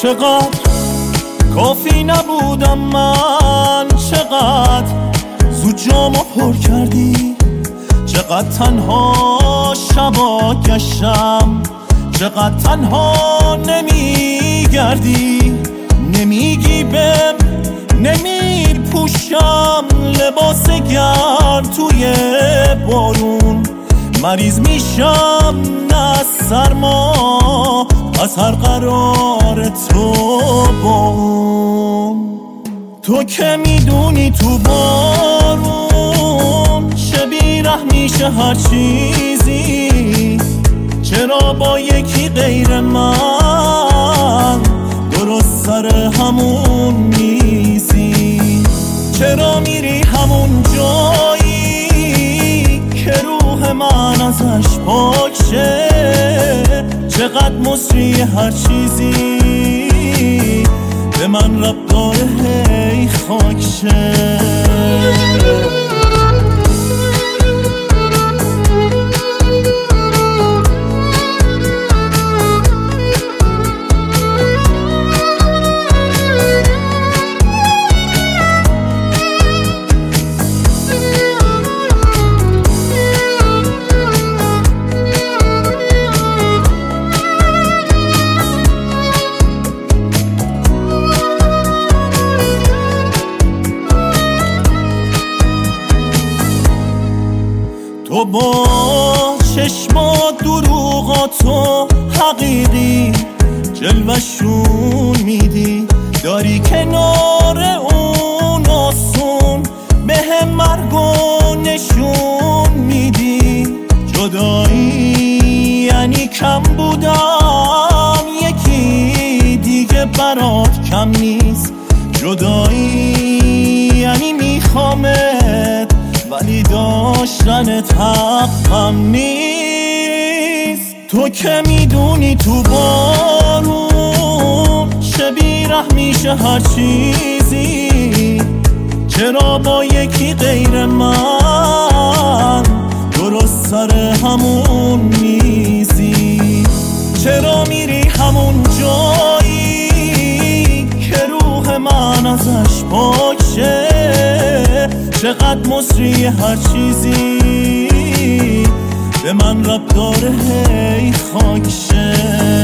چقدر کافی نبودم من، چقدر زود جامو پر کردی، چقدر تنها شبا گشتم، چقدر تنها نمیگردی، نمیگی بهم نمیر پوشم لباس گرم توی بارون، مریض میشم نه سرما از هر قرار تو با اون. تو که میدونی تو بارون چه بی‌رحم میشه هر چیزی، چرا با یکی غیر من درست سر همون میزی؟ چرا میری همون جایی که روح من ازش پاک شه؟ چقدر مصری هر چیزی به من رب داره هی خاک شه. تو با چشمات دروغاتو حقیقی جلوشون میدی، داری کنار اون آسون به هم مرگو نشون میدی. جدایی یعنی کم بودم، یکی دیگه برات کم نیست. جدایی یعنی میخوامت ولی داشتنت حقم نیست. تو که میدونی تو بارون چه بی‌رحم میشه هر چیزی، چرا با یکی غیر من درست سر همون میزی؟ چرا میری همون جایی که روح من ازش پاک شه؟ چقدر مصری هر چیزی به من رب داره هی خاک شه.